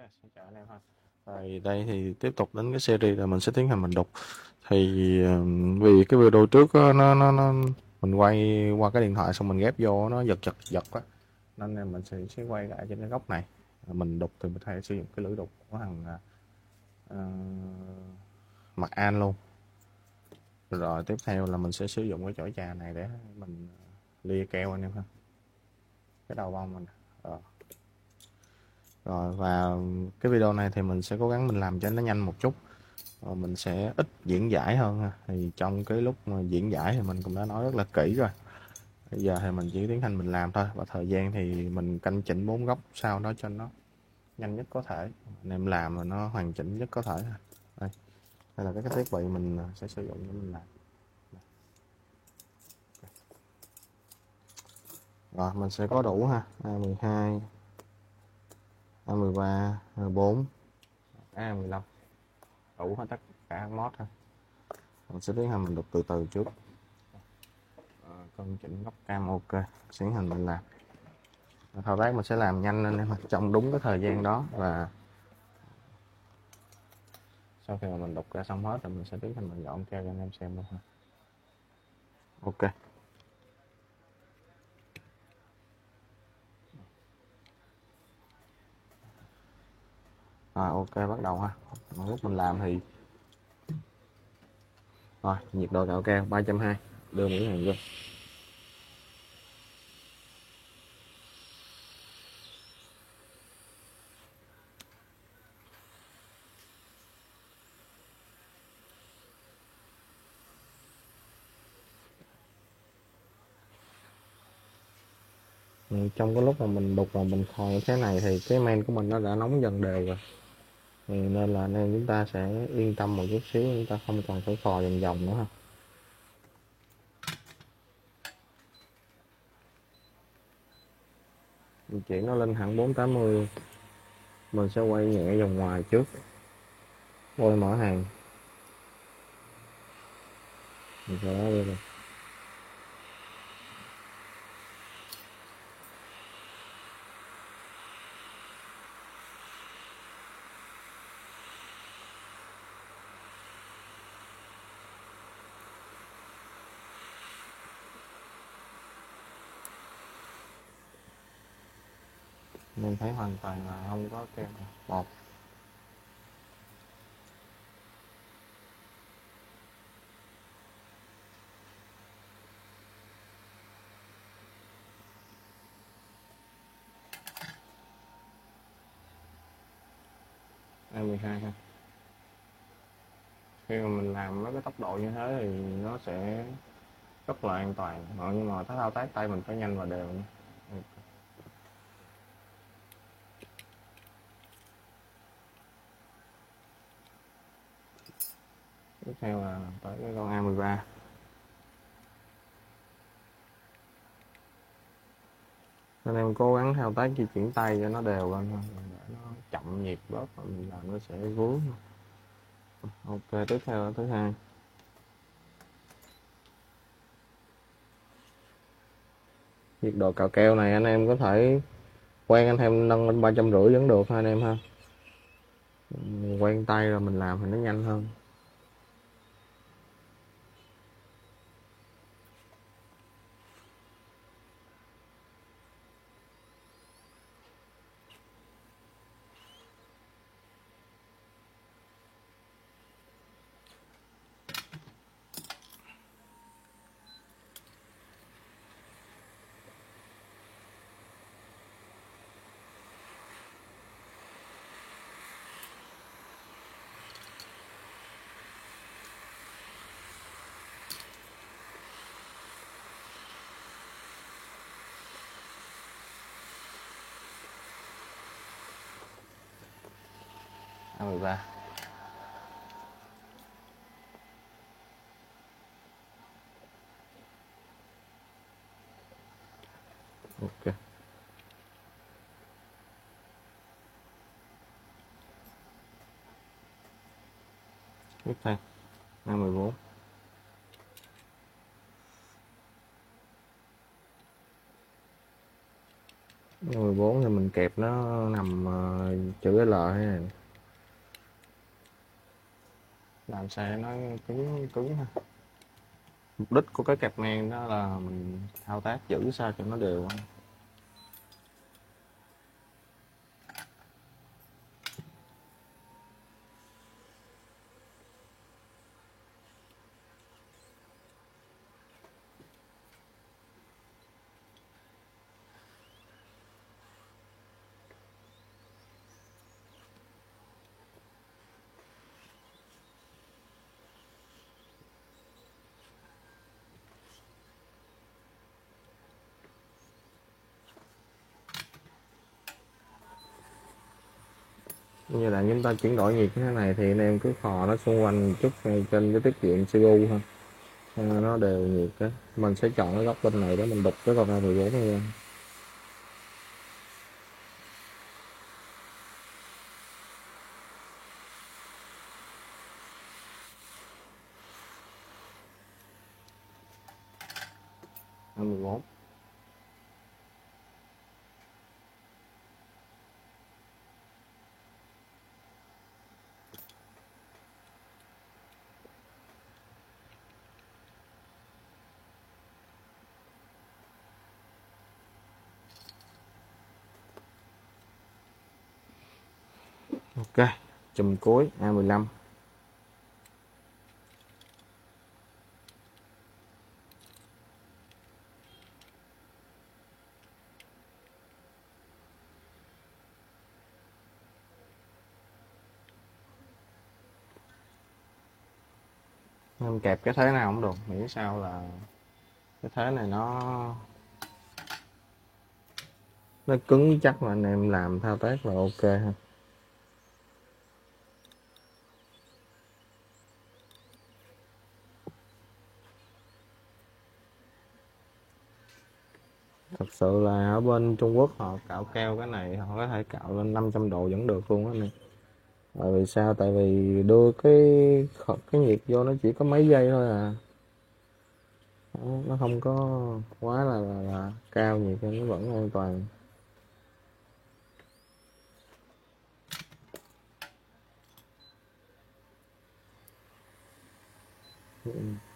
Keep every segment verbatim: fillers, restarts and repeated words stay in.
Xin chào anh em ha. Rồi đây thì tiếp tục đến cái series là mình sẽ tiến hành mình đục. Thì ờ, vì cái video trước á, nó nó nó mình quay qua cái điện thoại xong mình ghép vô nó giật giật giật á, nên là mình sẽ sẽ quay lại trên cái góc này. Mình đục thì mình có thể sử dụng cái lưỡi đục của thằng uh, mặt An luôn. Rồi tiếp theo là mình sẽ sử dụng cái chổi trà này để mình lia keo anh em ha. Cái đầu bông mình. Rồi. Rồi và cái video này thì mình sẽ cố gắng mình làm cho nó nhanh một chút. Rồi mình sẽ ít diễn giải hơn ha. Thì trong cái lúc mà diễn giải thì mình cũng đã nói rất là kỹ rồi. Bây giờ thì mình chỉ tiến hành mình làm thôi. Và thời gian thì mình canh chỉnh bốn góc sao đó cho nó nhanh nhất có thể. Anh em làm mà nó hoàn chỉnh nhất có thể. Đây, đây là cái thiết bị mình sẽ sử dụng để mình làm. Rồi mình sẽ có đủ ha. A mười hai, A mười ba, A mười bốn, A mười lăm. Đủ hết tất cả các mod ha. Mình sẽ tiến hành mình đục từ từ trước. À, cân chỉnh góc cam ok, tiến hành mình làm. Thao tác mình sẽ làm nhanh lên em trong đúng cái thời gian đó, và sau khi mà mình đục ra xong hết rồi mình sẽ tiến hành mình dọn keo cho anh em xem luôn ha. Ok. Rồi ok, bắt đầu ha. Lúc mình làm thì rồi nhiệt độ cạo keo ba trăm hai mươi, đưa mũi hàng vô. Ừ, trong cái lúc mà mình đục và mình khò thế này thì cái men của mình nó đã nóng dần đều rồi. Ừ, nên là anh em chúng ta sẽ yên tâm một chút xíu, chúng ta không cần phải khò vòng vòng nữa ha. Mình chuyển nó lên hẳn bốn tám mươi. Mình sẽ quay nhẹ vòng ngoài trước, quay mở hàng mình sẽ đó luôn. Mình thấy hoàn toàn là không có keo bọt. A mười hai ha. Khi mà mình làm với cái tốc độ như thế thì nó sẽ rất là an toàn, nhưng mà thao tác tay mình phải nhanh và đều nha. Tiếp theo là tới cái con A mười ba. Nên em cố gắng thao tác di chuyển tay cho nó đều lên thôi, để nó chậm nhịp bớt và mình làm nó sẽ vướng. Ok, tiếp theo là thứ hai. Nhiệt độ cạo keo này anh em có thể quen anh em nâng lên ba trăm rưỡi vẫn được ha anh em ha. Quen tay rồi mình làm thì nó nhanh hơn. A mười ba. Ok. Tiếp theo A mười bốn. mười bốn thì mình kẹp nó nằm uh, chữ L thế này, làm sao nó cứng cứng ha. Mục đích của cái kẹp ngang đó là mình thao tác giữ sao cho nó đều. Như là chúng ta chuyển đổi nhiệt như thế này thì anh em cứ khò nó xung quanh một chút ngay trên cái tiết kiệm xê pê u ha, cho nó đều nhiệt á. Mình sẽ chọn cái góc bên này để mình đục cái con A mười bốn này ra. A mười bốn. Ok, chùm cuối A mười lăm. Em kẹp cái thế nào cũng được, miễn sao là cái thế này nó nó cứng chắc mà anh em làm thao tác là ok ha. Thật sự là ở bên Trung Quốc họ cạo keo cái này họ có thể cạo lên năm trăm độ vẫn được luôn á này. Tại vì sao? Tại vì đưa cái cái nhiệt vô nó chỉ có mấy giây thôi à. Nó không có quá là, là, là cao, nhiệt cho nó vẫn an toàn. Ừ.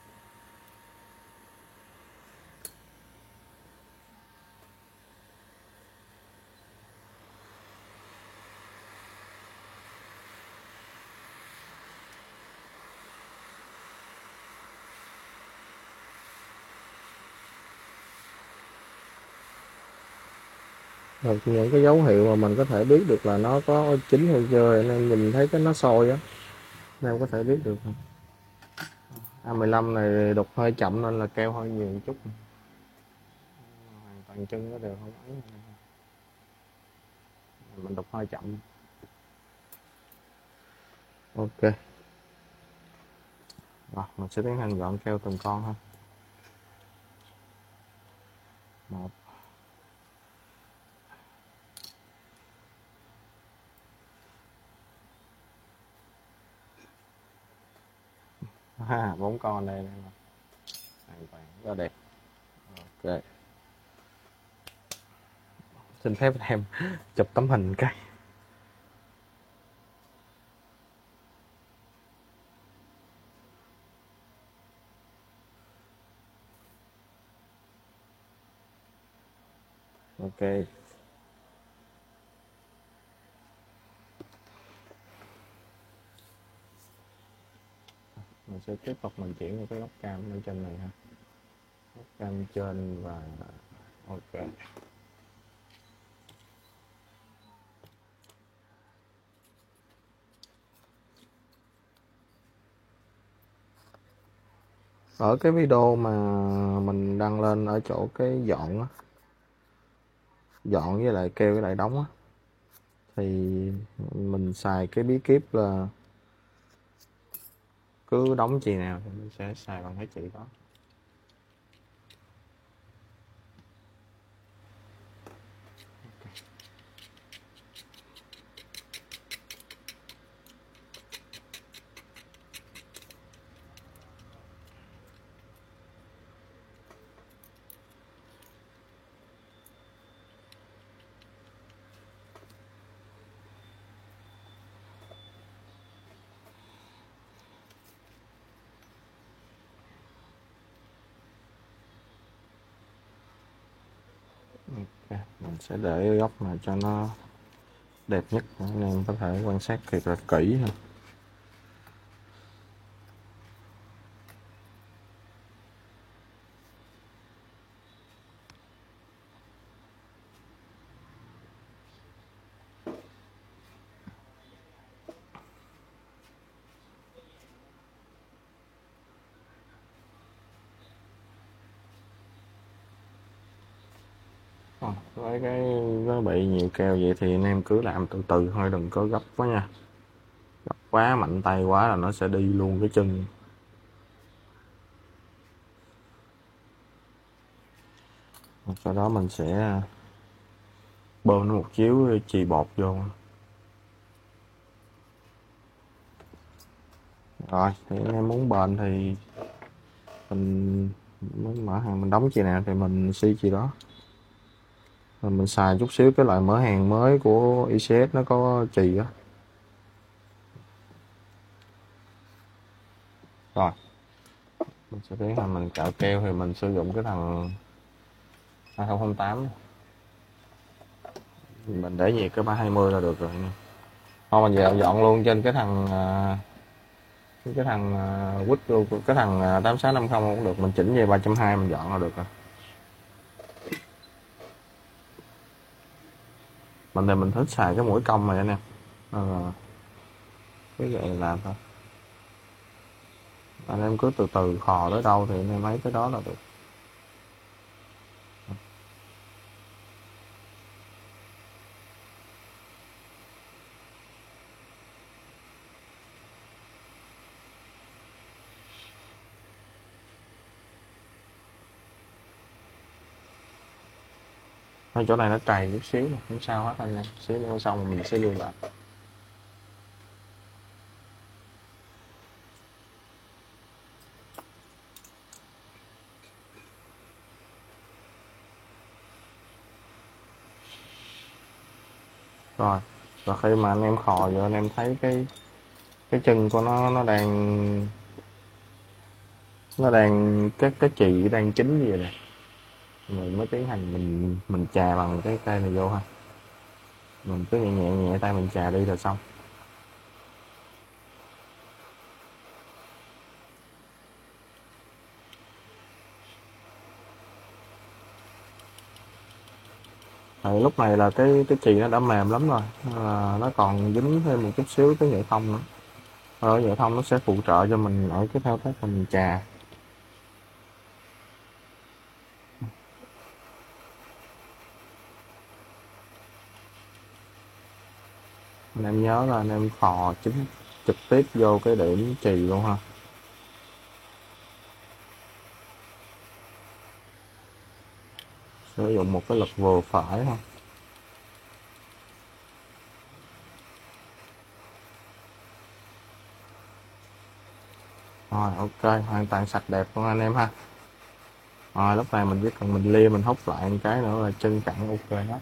Rồi những cái dấu hiệu mà mình có thể biết được là nó có chín hay chưa, anh em nhìn thấy cái nó sôi á, anh em có thể biết được. A mười lăm này đục hơi chậm nên là keo hơi nhiều một chút, hoàn toàn chân nó đều không ấy, mình đục hơi chậm. Ok, rồi mình sẽ tiến hành gọn keo từng con ha. Một, ha, bốn con đây, đây là hoàn toàn rất đẹp. Ok, xin phép em chụp tấm hình cái. Ok, mình sẽ tiếp tục mình chuyển vào cái góc cam ở trên này ha, góc cam trên và ok. Ở cái video mà mình đăng lên ở chỗ cái dọn á, dọn với lại keo với lại đóng á, thì mình xài cái bí kíp là cứ đóng chì nào thì mình sẽ xài bằng cái chỉ đó. Ok, mình sẽ để góc này cho nó đẹp nhất để anh em có thể quan sát thiệt là kỹ ha. Ờ, với cái nó bị nhiều keo vậy thì anh em cứ làm từ từ thôi, đừng có gấp quá nha. Gấp quá mạnh tay quá là nó sẽ đi luôn cái chân. Sau đó mình sẽ bơm nó một chiếu chì bột vô. Rồi thì anh em muốn bền thì mình muốn mở hàng mình đóng chì nào thì mình xi chì đó. Rồi mình xài chút xíu cái loại mở hàng mới của i xê ét nó có chì á. Rồi mình sẽ tiến hành mình cạo keo thì mình sử dụng cái thằng hai không không tám, mình để nhiệt cái ba hai mươi là được rồi nha. Thôi mình dọn dọn luôn trên cái thằng à, cái thằng à, quýt luôn, cái thằng à, tám sáu năm không cũng được, mình chỉnh về ba trăm hai mươi mình dọn là được rồi. Mình thì mình thích xài cái mũi cong này anh em, nên là cái vậy làm thôi. Anh em cứ từ từ khò tới đâu thì anh em lấy tới đó là được. Ở chỗ này nó trầy chút xíu không sao hết anh em, xíu nữa xong rồi mình sẽ lưu lại. Rồi và khi mà anh em khò rồi anh em thấy cái cái chân của nó nó đang nó đang cái cái chì đang chín gì nè, mình mới tiến hành mình mình chà bằng cái cây này vô ha, mình cứ nhẹ nhẹ nhẹ tay mình chà đi là xong. Rồi lúc này là cái cái chì nó đã mềm lắm rồi, à, nó còn dính thêm một chút xíu cái nhựa thông nữa, rồi nhựa thông nó sẽ phụ trợ cho mình ở cái thao tác mình chà. Anh em nhớ là anh em khò chính trực tiếp vô cái điểm chì luôn ha. Sử dụng một cái lực vừa phải ha. Rồi ok, hoàn toàn sạch đẹp luôn anh em ha. Rồi lúc này mình chỉ cần mình lia mình hút lại một cái nữa là chân cẳng ok hết.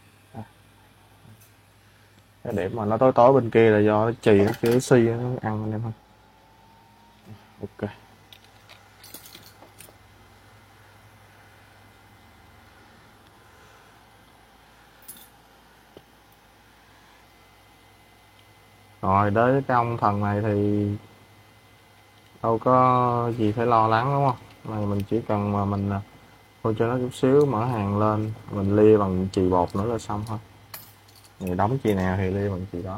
Cái điểm mà nó tối tối bên kia là do nó chì nó chưa xi nó ăn anh em ha. Ok. Rồi đến cái ông thần này thì đâu có gì phải lo lắng đúng không? Này mình chỉ cần mà mình thôi cho nó chút xíu mở hàng lên, mình lia bằng chì bột nữa là xong thôi. Thì đóng chì nào thì lia bằng chì đó.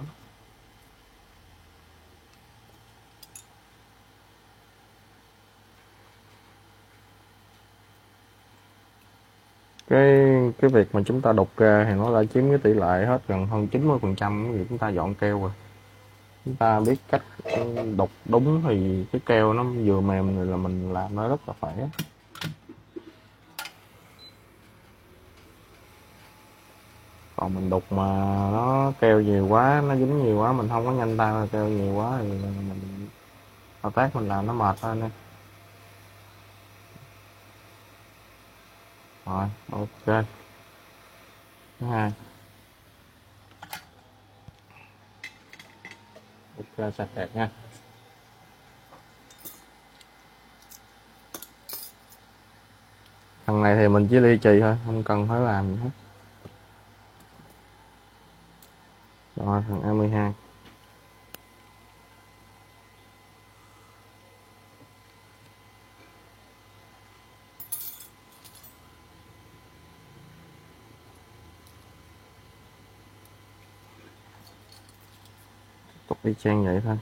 Cái cái việc mà chúng ta đục ra thì nó đã chiếm cái tỷ lệ hết gần hơn chín mươi phần trăm việc chúng ta dọn keo rồi. Chúng ta biết cách đục đúng thì cái keo nó vừa mềm rồi là mình làm nó rất là khỏe. Còn mình đục mà nó keo nhiều quá, nó dính nhiều quá, mình không có nhanh tay mà keo nhiều quá thì mình thao tác mình làm nó mệt hơn nè. Rồi ok. Thứ hai ok sạch đẹp nha. Thằng này thì mình chỉ ly chì thôi, không cần phải làm gì hết. Rồi thằng a mười hai. Tục y chang vậy thôi.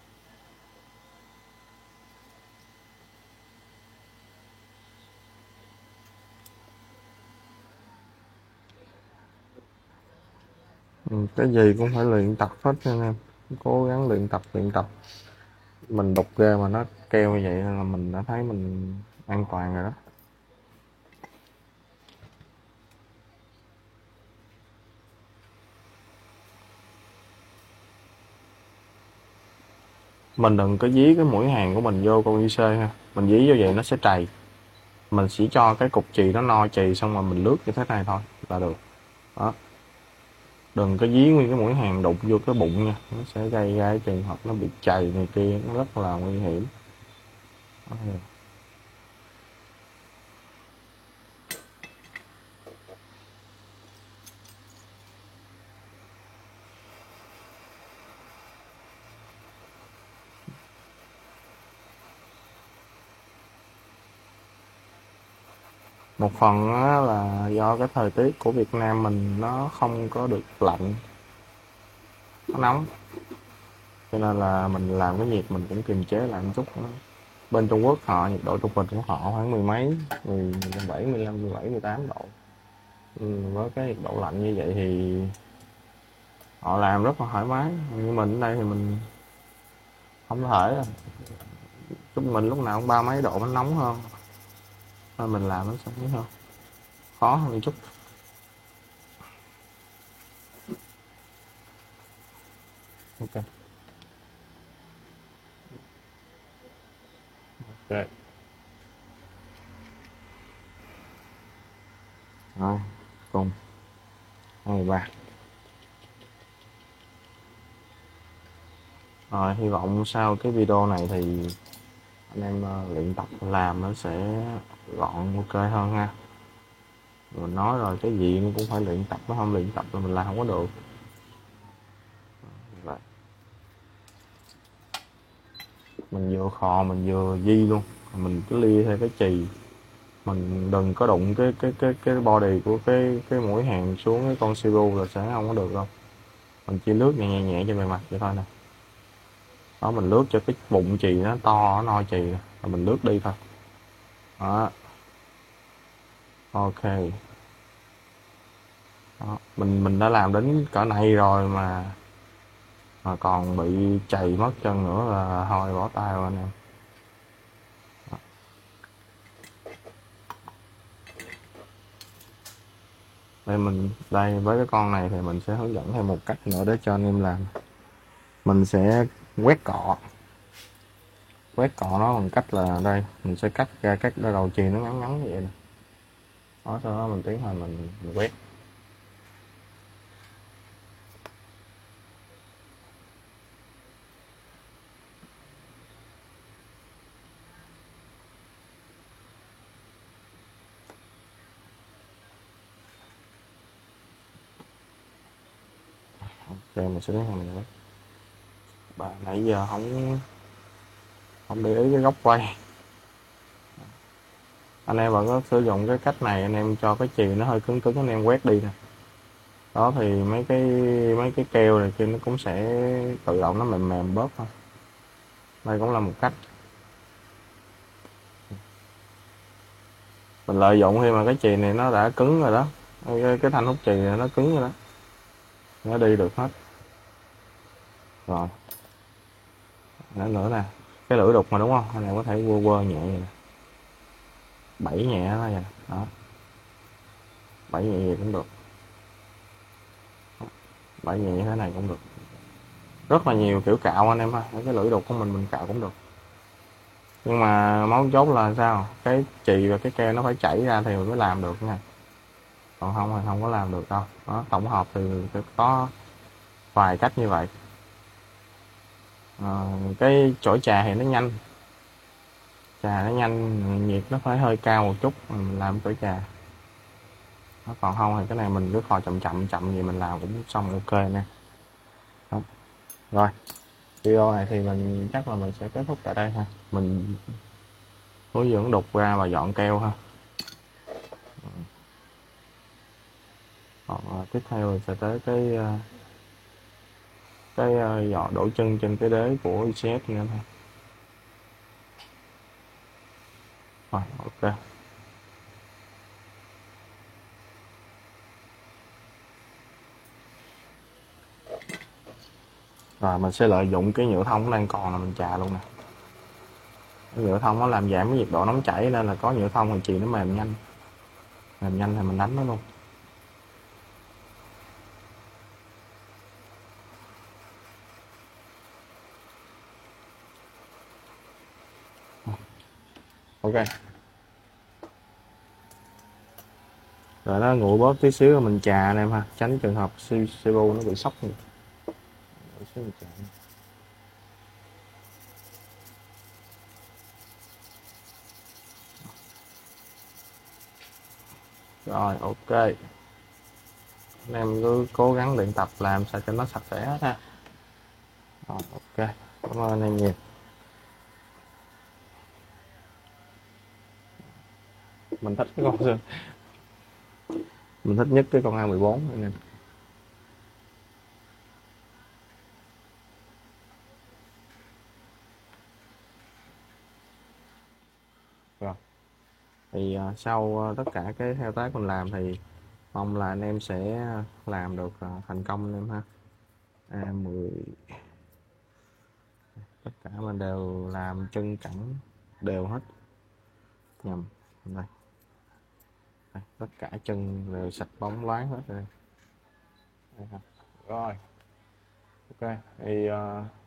Ừ, cái gì cũng phải luyện tập hết cho nên cố gắng luyện tập luyện tập. Mình đục ra mà nó keo như vậy là mình đã thấy mình an toàn rồi đó. Mình đừng có dí cái mũi hàng của mình vô con i xê ha. Mình dí vô vậy nó sẽ trầy. Mình chỉ cho cái cục chì nó no chì xong rồi mình lướt như thế này thôi là được. Đó. Đừng có dí nguyên cái mũi hàng đụng vô cái bụng nha, nó sẽ gây ra cái trường hợp nó bị chày này kia, nó rất là nguy hiểm. Đó. Một phần á là do cái thời tiết của Việt Nam mình nó không có được lạnh, nó nóng, cho nên là mình làm cái nhiệt mình cũng kiềm chế lại một chút. Bên Trung Quốc họ nhiệt độ trung bình của họ khoảng mười mấy, mười bảy, mười lăm, mười bảy, mười tám độ. Ừ, với cái nhiệt độ lạnh như vậy thì họ làm rất là thoải mái. Như mình ở đây thì mình không thể, chúng mình lúc nào cũng ba mấy độ nó nóng hơn, nên mình làm nó sẽ hơn khó hơn một chút. Ok. Ok. Rồi, cùng hai ba. Rồi, hy vọng sau cái video này thì anh em uh, luyện tập làm nó sẽ gọn ok hơn ha. Mình nói rồi, cái gì nó cũng phải luyện tập, nó không luyện tập là mình làm không có được. Vậy. Mình vừa khò mình vừa di luôn, mình cứ lia theo cái chì, mình đừng có đụng cái cái cái cái body của cái cái mũi hàng xuống cái con siêu là sẽ không có được đâu. Mình chỉ lướt nhẹ nhẹ nhẹ trên bề mặt vậy thôi nè. Đó, mình lướt cho cái bụng chì nó to, nó no chì rồi mình lướt đi thôi. Đó. Ok. Đó. Mình mình đã làm đến cỡ này rồi mà mà còn bị chày mất chân nữa là thôi bỏ tay rồi anh em. Đây mình đây với cái con này thì mình sẽ hướng dẫn thêm một cách nữa để cho anh em làm. Mình sẽ quét cọ. Quét cọ nó bằng cách là đây, mình sẽ cắt ra các đầu chì nó ngắn ngắn như vậy nè. Đó, sau đó mình tiến hành mình, mình quét. Ok, mình sẽ tiến hành mình quét. Bà nãy giờ không không để ý cái góc quay. Anh em vẫn có sử dụng cái cách này, anh em cho cái chì nó hơi cứng cứng anh em quét đi nè. Đó thì mấy cái mấy cái keo này kia nó cũng sẽ tự động nó mềm mềm bớt thôi. Đây cũng là một cách. Mình lợi dụng khi mà cái chì này nó đã cứng rồi đó, cái, cái thanh hút chì này nó cứng rồi đó, nó đi được hết. Rồi nữa nữa nè, cái lưỡi đục mà đúng không, anh em có thể quơ quơ nhẹ vậy nè, bẫy nhẹ thôi vậy. Đó, bẫy nhẹ vậy cũng được, bẫy nhẹ như thế này cũng được. Rất là nhiều kiểu cạo anh em ha, cái lưỡi đục của mình mình cạo cũng được. Nhưng mà mấu chốt là sao, cái chì và cái keo nó phải chảy ra thì mình mới làm được nha, còn không thì không có làm được đâu. Đó, tổng hợp thì có vài cách như vậy. À, cái chổi trà thì nó nhanh, Trà nó nhanh, nhiệt nó phải hơi cao một chút mình làm tới trà. Nó còn không thì cái này mình cứ kho chậm chậm chậm gì mình làm cũng xong ok nè. Không. Rồi, video này thì mình chắc là mình sẽ kết thúc tại đây ha. Mình hướng dẫn đục ra và dọn keo ha. Còn tiếp theo mình sẽ tới cái cái dọn đổ chân trên cái đế của i xê ét nữa thôi. Rồi, ok. Rồi mình sẽ lợi dụng cái nhựa thông đang còn là mình chà luôn nè. Cái nhựa thông nó làm giảm cái nhiệt độ nóng chảy nên là có nhựa thông thì chì nó mềm nhanh. Mềm nhanh thì mình đánh nó luôn. Ok. Rồi nó nguội bóp tí xíu rồi mình chà anh em ha, tránh trường hợp xê pê u nó bị sốc. Rồi ok. Anh em cứ cố gắng luyện tập làm sao cho nó sạch sẽ hết ha. Rồi ok. Cảm ơn anh em nhiều. Mình thích cái con xương. Mình thích nhất cái con A mười bốn anh em. Rồi. Thì uh, sau uh, tất cả cái thao tác mình làm thì mong là anh em sẽ làm được uh, thành công anh em ha. A mười tất cả mình đều làm chân cẳng đều hết. Nhầm. Đây. Đây, tất cả chân đều sạch bóng loáng hết rồi. Đây, rồi ok thì uh,